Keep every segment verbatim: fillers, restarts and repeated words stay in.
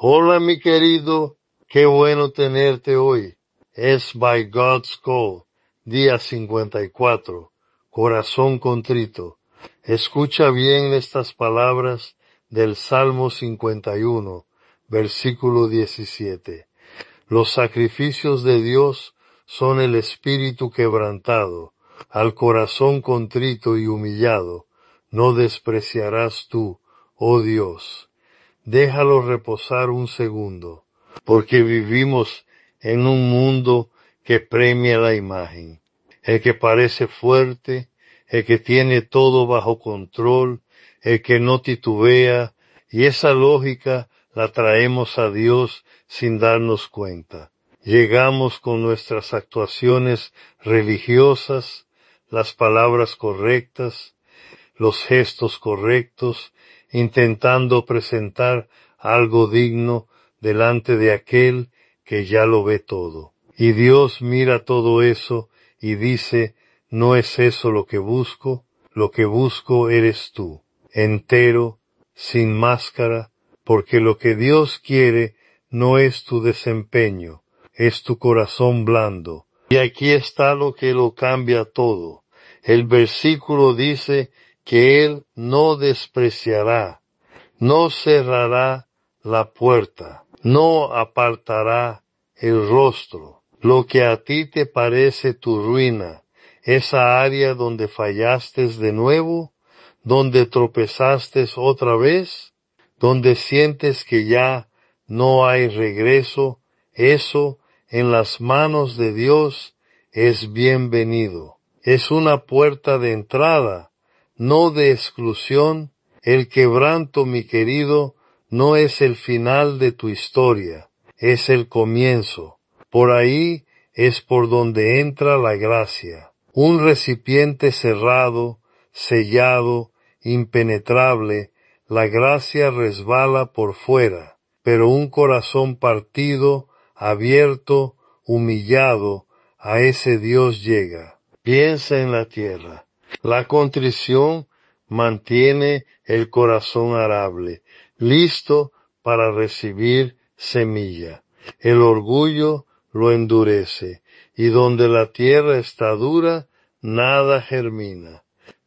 Hola mi querido, qué bueno tenerte hoy. Es By God's Call, día cincuenta y cuatro, corazón contrito. Escucha bien estas palabras del Salmo cincuenta y uno, versículo diecisiete. Los sacrificios de Dios son el espíritu quebrantado, al corazón contrito y humillado, no despreciarás tú, oh Dios. Déjalo reposar un segundo, porque vivimos en un mundo que premia la imagen. El que parece fuerte, el que tiene todo bajo control, el que no titubea, y esa lógica la traemos a Dios sin darnos cuenta. Llegamos con nuestras actuaciones religiosas, las palabras correctas, los gestos correctos, intentando presentar algo digno delante de aquel que ya lo ve todo. Y Dios mira todo eso y dice, no es eso lo que busco, lo que busco eres tú, entero, sin máscara, porque lo que Dios quiere no es tu desempeño, es tu corazón blando. Y aquí está lo que lo cambia todo. El versículo dice que Él no despreciará, no cerrará la puerta, no apartará el rostro. Lo que a ti te parece tu ruina, esa área donde fallaste de nuevo, donde tropezaste otra vez, donde sientes que ya no hay regreso, eso en las manos de Dios es bienvenido. Es una puerta de entrada, no de exclusión. El quebranto, mi querido, no es el final de tu historia, es el comienzo. Por ahí es por donde entra la gracia. Un recipiente cerrado, sellado, impenetrable, la gracia resbala por fuera, pero un corazón partido, abierto, humillado, a ese Dios llega. Piensa en la tierra. La contrición mantiene el corazón arable, listo para recibir semilla. El orgullo lo endurece, y donde la tierra está dura, nada germina.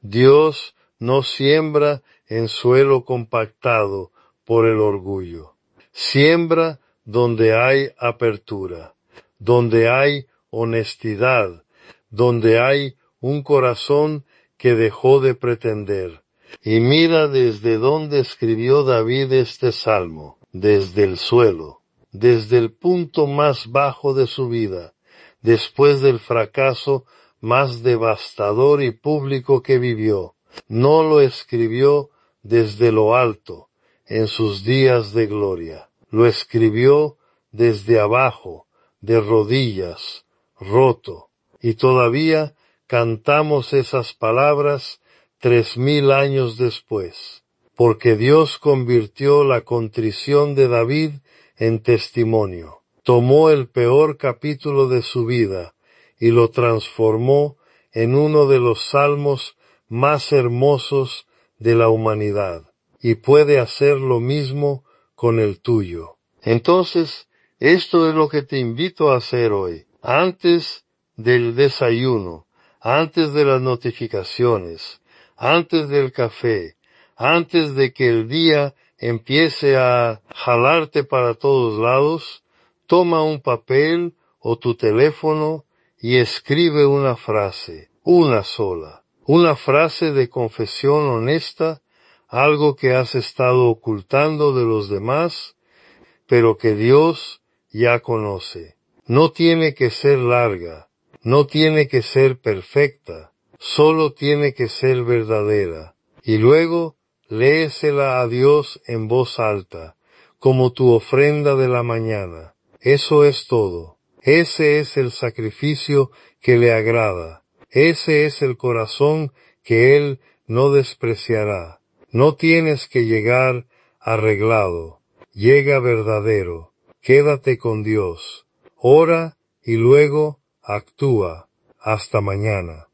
Dios no siembra en suelo compactado por el orgullo. Siembra donde hay apertura, donde hay honestidad, donde hay un corazón que dejó de pretender. Y mira desde dónde escribió David este salmo, desde el suelo, desde el punto más bajo de su vida, después del fracaso más devastador y público que vivió. No lo escribió desde lo alto, en sus días de gloria. Lo escribió desde abajo, de rodillas, roto. Y todavía cantamos esas palabras tres mil años después, porque Dios convirtió la contrición de David en testimonio. Tomó el peor capítulo de su vida y lo transformó en uno de los salmos más hermosos de la humanidad, y puede hacer lo mismo con el tuyo. Entonces, esto es lo que te invito a hacer hoy. Antes del desayuno, antes de las notificaciones, antes del café, antes de que el día empiece a jalarte para todos lados, toma un papel o tu teléfono y escribe una frase, una sola, una frase de confesión honesta, algo que has estado ocultando de los demás, pero que Dios ya conoce. No tiene que ser larga, no tiene que ser perfecta, solo tiene que ser verdadera. Y luego léesela a Dios en voz alta, como tu ofrenda de la mañana. Eso es todo. Ese es el sacrificio que le agrada. Ese es el corazón que Él no despreciará. No tienes que llegar arreglado. Llega verdadero. Quédate con Dios. Ora y luego actúa. Hasta mañana.